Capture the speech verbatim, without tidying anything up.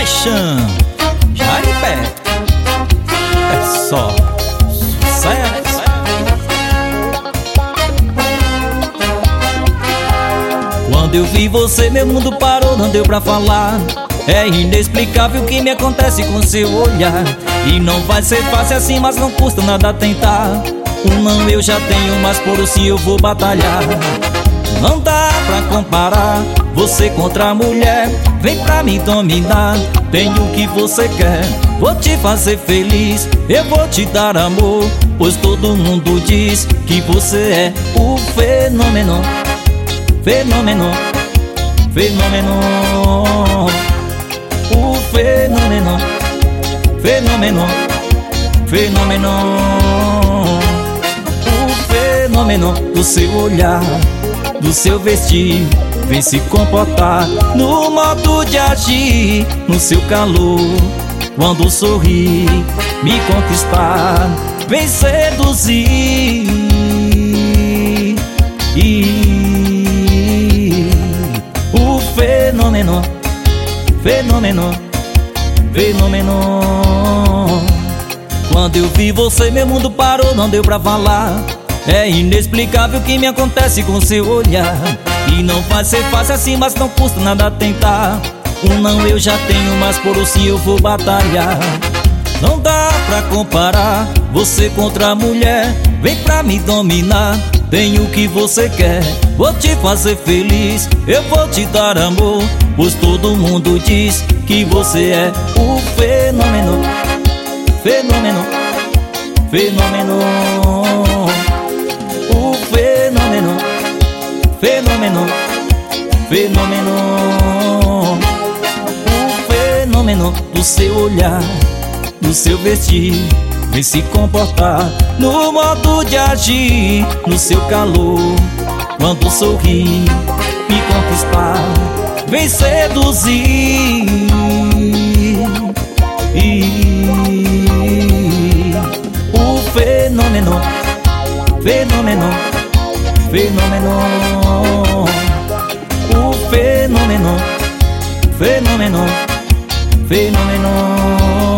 Paixão, Jaripé, é só sucesso. Quando eu vi você, meu mundo parou, não deu pra falar. É inexplicável o que me acontece com seu olhar. E não vai ser fácil assim, mas não custa nada tentar. Um não eu já tenho, mas por o sim eu vou batalhar. Não dá pra comparar você contra a mulher. Vem pra me dominar, tenho o que você quer. Vou te fazer feliz, eu vou te dar amor, pois todo mundo diz que você é o fenômeno. Fenômeno, fenômeno, o fenômeno, fenômeno, fenômeno, o fenômeno do seu olhar, do seu vestir. Vem se comportar no modo de agir, no seu calor, quando sorri, me conquistar, vem seduzir. E o fenômeno, fenômeno, fenômeno. Quando eu vi você, meu mundo parou, não deu pra falar. É inexplicável o que me acontece com seu olhar. E não vai ser fácil assim, mas não custa nada tentar. Um não eu já tenho, mas por o sim eu vou batalhar. Não dá pra comparar você contra a mulher. Vem pra me dominar, tenho o que você quer. Vou te fazer feliz, eu vou te dar amor, pois todo mundo diz que você é o fenômeno. Fenômeno, fenômeno, o fenômeno, fenômeno, fenômeno, o fenômeno do seu olhar, do seu vestir. Vem se comportar no modo de agir, no seu calor, quando sorri, me conquistar, vem seduzir. E o fenômeno, fenômeno, fenômeno, o fenômeno, fenômeno, fenômeno.